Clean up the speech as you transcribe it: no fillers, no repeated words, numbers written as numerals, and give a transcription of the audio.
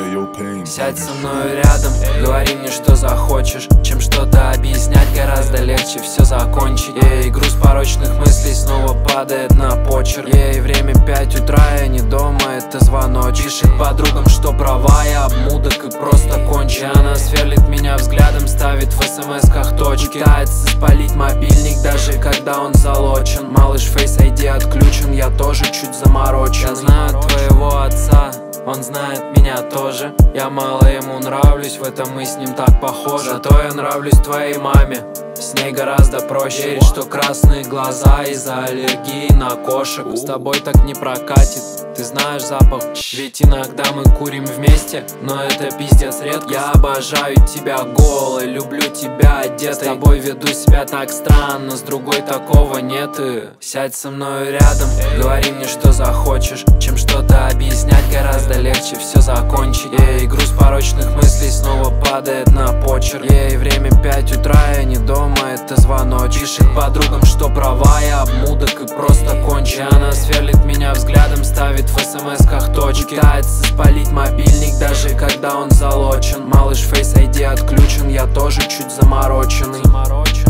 Сядь со мной рядом, говори мне, что захочешь. Чем что-то объяснять, гораздо легче все закончить. Ей, груз порочных мыслей снова падает на почерк. Ей, время 5 утра, я не дома, это звоночек. Пишет подругам, что права, я обмудок и просто кончи. Она сверлит меня взглядом, ставит в смс-ках точки. Пытается спалить мобильник, даже когда он залочен. Малыш Face ID отключен, я тоже чуть заморочен. Я знаю твоего отца, он знает меня тоже. Я мало ему нравлюсь, в этом мы с ним так похожи. Зато я нравлюсь твоей маме, с ней гораздо проще. Верить, что красные глаза из-за аллергии на кошек. С тобой так не прокатит, ты знаешь запах. Ведь иногда мы курим вместе, но это пиздец редко. Я обожаю тебя голой, люблю тебя одетой. С тобой веду себя так странно, с другой такого нет. И сядь со мной рядом, говори мне, что захочешь. Чем что-то объяснять, гораздо легче все закончить. Ей, груз порочных мыслей снова падает на почерк. Ей, время 5 утра, я не дома, это звоночек. Пишет подругам, что права, я обмудок и просто кончи. Она сверлит меня взглядом, ставит в смс-ках точки. Пытается спалить мобильник, даже когда он залочен. Малыш Face ID отключен, я тоже чуть замороченный.